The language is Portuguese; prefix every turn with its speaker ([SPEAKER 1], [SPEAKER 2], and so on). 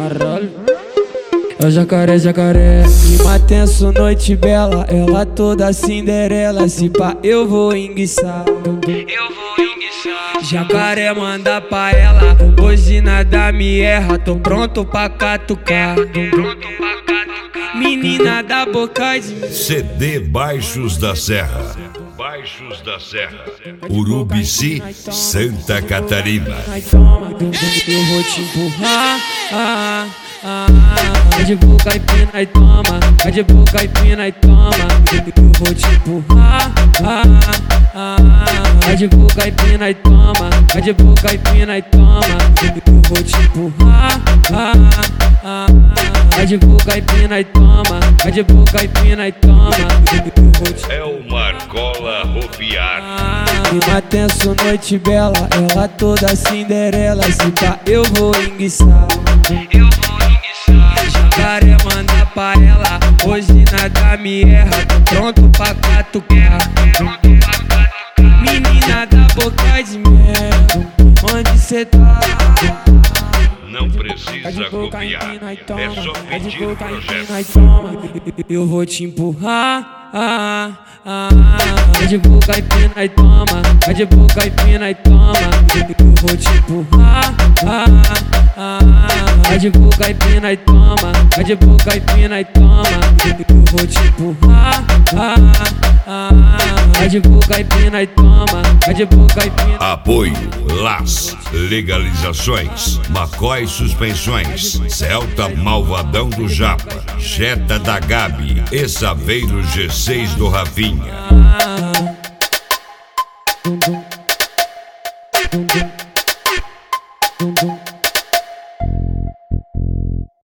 [SPEAKER 1] Caralho. É o jacaré, jacaré. Clima tenso, noite bela. Ela toda Cinderela. Se pá, eu vou enguiçar. Jacaré manda pra ela. Hoje nada me erra. Tô pronto pra catucar. Menina da boca de mim.
[SPEAKER 2] CD Baixos da Serra. Urubici, Santa Catarina.
[SPEAKER 1] Eu vou te empurrar. Vai de boca e pina e toma. Vai de boca e pina e toma. Eu vou te empurrar. Vai de boca e pina e toma. Vai de boca e pina e toma. Eu vou te empurrar. Vai de boca e pina e toma. Vai de boca e pina e toma. Eu vou te...
[SPEAKER 2] É o Marcola Ropiar.
[SPEAKER 1] Clima tenso, noite bela. Ela toda Cinderela. Se pá, eu vou enguiçar. Jacaré manda pra ela. Hoje nada me erra. Tô pronto pra catucar. Menina da boca de mel, onde cê tá?
[SPEAKER 2] Não precisa copiar, é só pedir o projeto.
[SPEAKER 1] Eu vou te empurrar. Vai de boca e pina e toma. Vai de boca e pina e toma. Eu vou te empurrar. Vai de boca e pina e toma. Vai de boca e pina e toma. Eu vou te empurrar. Vai de boca e pina e toma. Vai de boca e pina.
[SPEAKER 2] Apoio LAS Legalizações, McCoy Suspensões, Celta Malvadão do Japa, Jetta da Gabi e Saveiro G6 do Rafinha.